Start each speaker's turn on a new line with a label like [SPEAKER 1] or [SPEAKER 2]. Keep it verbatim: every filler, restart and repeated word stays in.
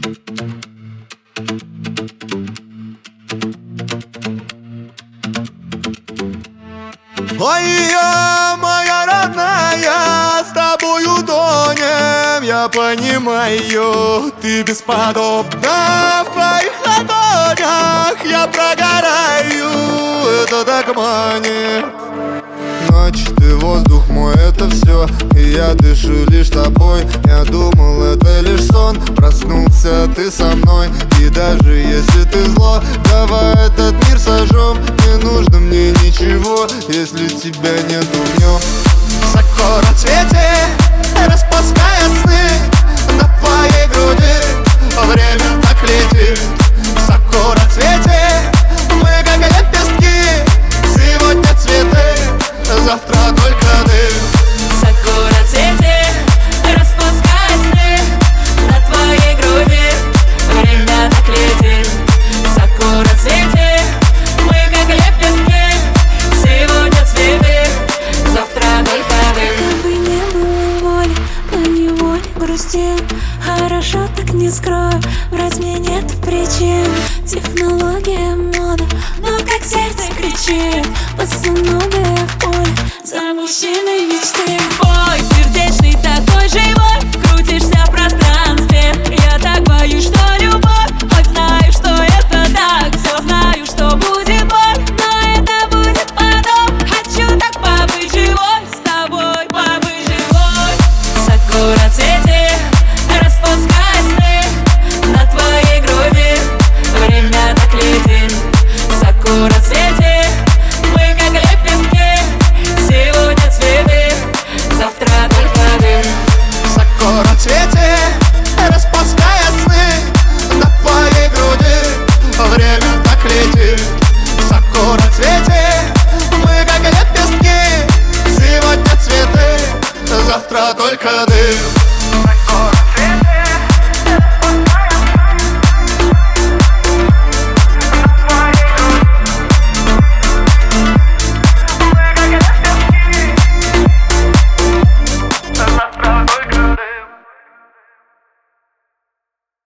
[SPEAKER 1] Ой, я, моя родная, с тобою тонем. Я понимаю, ты бесподобна. В твоих ладонях я прогораю. Это так манит. Ночь, ты воздух мой, это все. И я дышу лишь тобой. Я думал, это лишь сон. Проснулся ты со мной. И даже если ты зло, давай этот мир сожжем. Не нужно мне ничего, если тебя нету в нем. В сокороцвете, распуская сны на твоей груди, время так летит. В сокороцвете мы как лепестки. Сегодня цветы, завтра только дым.
[SPEAKER 2] В сокороцвете, распуская сны на твоей груди, время так летит. В сокороцвете мы как лепестки. Сегодня цветы, завтра только дым.
[SPEAKER 3] Как бы не было боли, поневоле грустил. Хорошо, так не скрою, врать мне нет причин. Технология мода, но как сердце кричит, босоногая в поле, за мужчиной мечты.
[SPEAKER 2] Ой, сердечный такой живой, крутишься в пространстве.